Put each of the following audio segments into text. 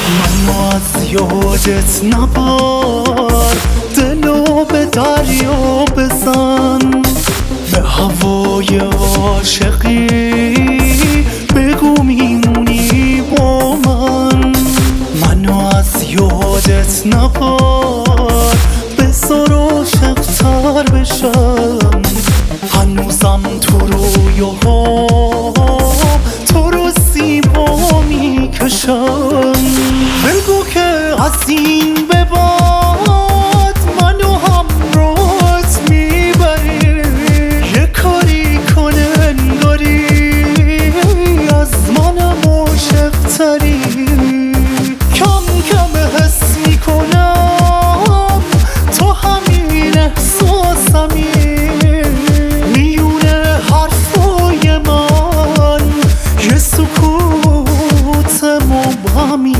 منو از یادت نبر، دلو به دریا بزن، به هوای عاشقی بگو میمونی با من. منو از یادت نبر، بذار عاشق‌تر بشم، هنوزم تو رویاها تو رو زیبا میکشم. بگو که از این به بعد منو همراهت میبری، یه کاری کنه انگاری از منم عاشق‌تری. کم کم حس میکنم تو همین احساسمی، میونه حرفای من یه سکوت مبهمی.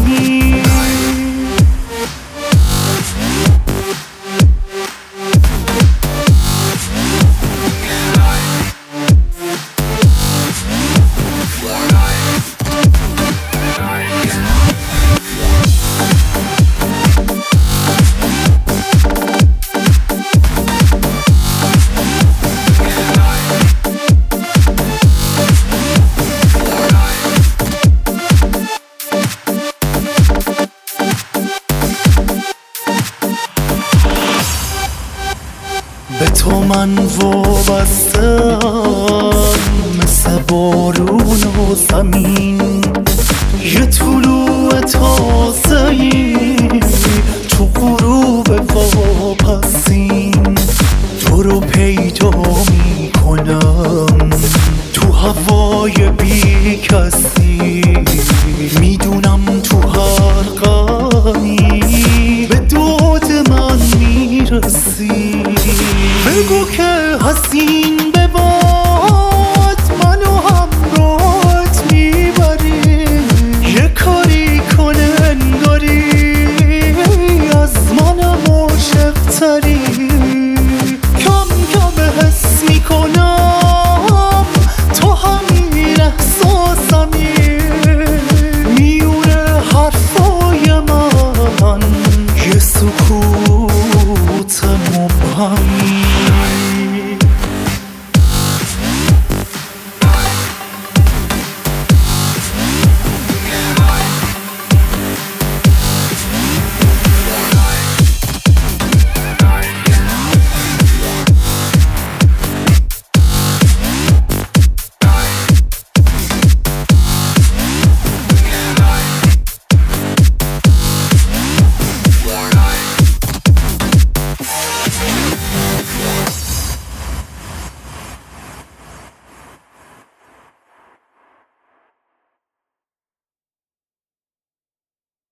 به تو من وابستم مثل بارون و زمین، یه طلوع تازه‌ای تو غروب واپسین. تو رو پیدا میکنم تو هوای بی کسی، میدونم تو